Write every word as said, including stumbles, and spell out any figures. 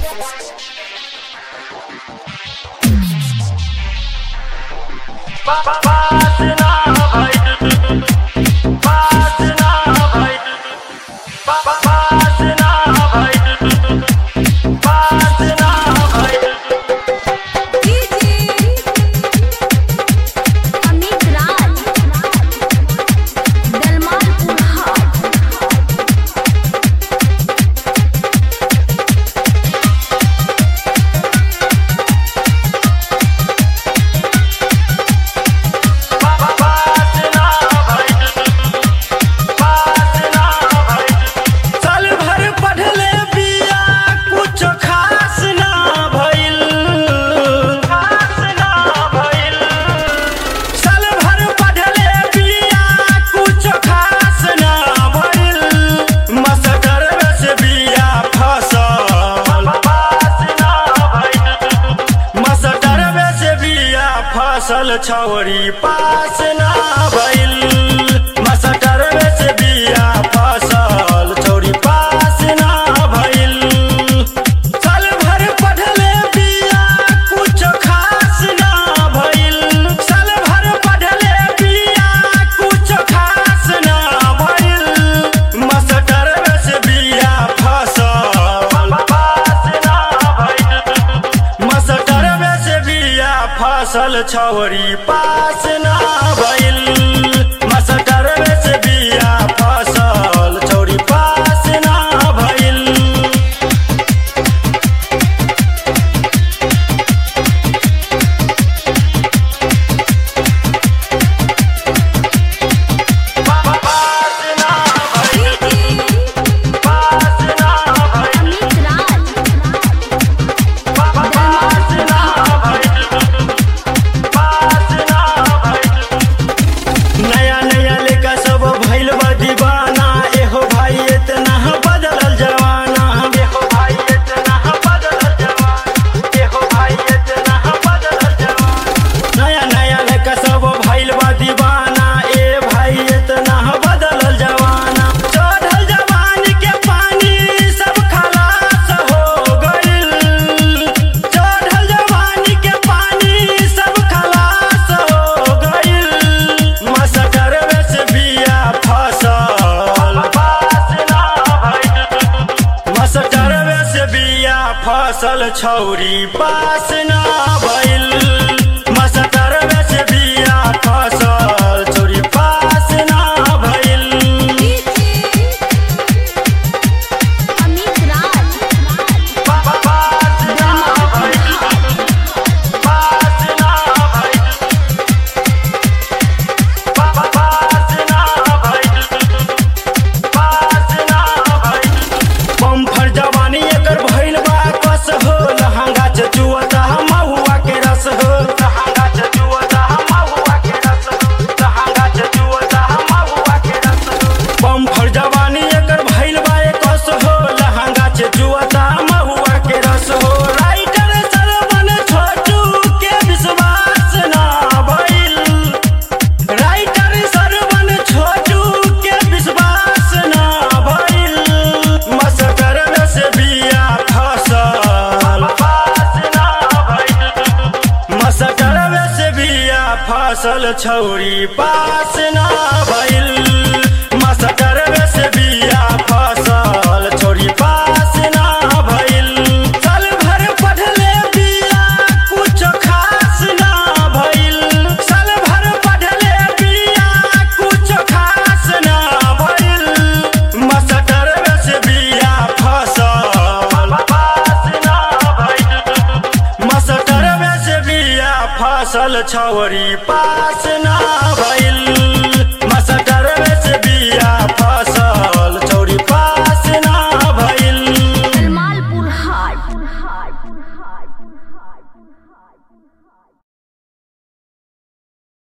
फसल छौरी पास ना भइल मसटर से बिया फसल छौरी पास ना भइल साल भर पढ़ले बिया कुछ खास ना भइल साल भर पढ़ले बिया कुछ खास ना भइल मसटर से बिया फसल पास ना भइल मसटर से बिया फसल छौरी पास ना भइल मसटर से बिया फसल छौरी पास ना भइल फसल छौरी पास ना भइल मसटर से बिया फसल छौरी पास ना भइल बम्फर जवानी एकर भइल बा कस हो लहंगा चुअता महुआ के रस हो लहंगा चुअता महुआ के रस हो लहंगा चुअता महुआ के रस हो बम्फर जवानी एकर भइल बा कस हो लहंगा चुअता महुआ के रस हो राइटर सरवन छोटू के विश्वास ना भइल राइटर सरवन छोटू के विश्वास ना भइल मसटर से बिया फसल मसटर से बिया फसल छौरी पास ना भइल मसटर से बिया फसल छौरी पास ना भइल साल भर पढ़ले बिया कुछ खास ना भइल साल भर पढ़ले बिया कुछ खास ना भइल मसटर से बिया फसल पास ना भइल मसटर से बिया फसल छौरी पास ना भइल।